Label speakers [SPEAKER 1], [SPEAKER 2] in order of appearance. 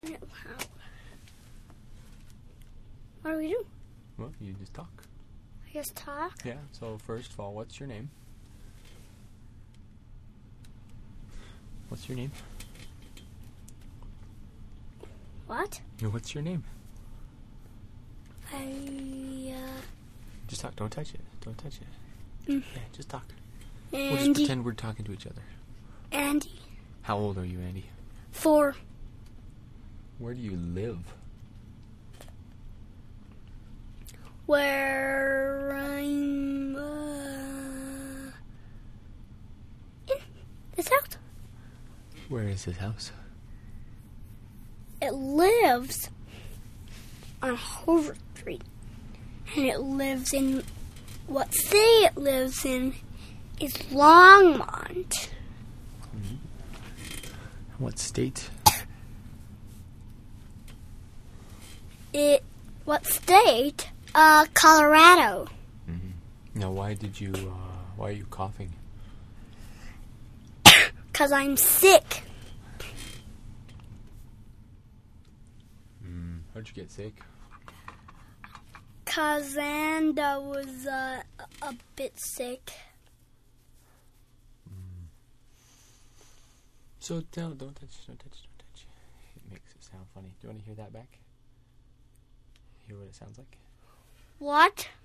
[SPEAKER 1] What do we do?
[SPEAKER 2] Well, you just talk.
[SPEAKER 1] I just talk?
[SPEAKER 2] Yeah, so first of all, what's your name? What's your name?
[SPEAKER 1] What?
[SPEAKER 2] What's your name?
[SPEAKER 1] I,
[SPEAKER 2] Just talk. Don't touch it. Don't touch it.
[SPEAKER 1] Mm.
[SPEAKER 2] Yeah, just talk. We'll just
[SPEAKER 1] Andy.
[SPEAKER 2] pretend we're talking to each other.
[SPEAKER 1] Andy.
[SPEAKER 2] How old are you, Andy?
[SPEAKER 1] 4.
[SPEAKER 2] Where do you live?
[SPEAKER 1] Where I'm, in this house.
[SPEAKER 2] Where is his house?
[SPEAKER 1] It lives on Hoover Street. And it lives in, what city it lives in is Longmont.
[SPEAKER 2] What state?
[SPEAKER 1] What state? Colorado.
[SPEAKER 2] Now, why are you coughing?
[SPEAKER 1] 'Cause I'm sick.
[SPEAKER 2] How'd you get sick?
[SPEAKER 1] 'Cause Xanda was a bit sick.
[SPEAKER 2] So don't touch. It makes it sound funny. Do you want to hear that back? Hear what it sounds like?
[SPEAKER 1] What?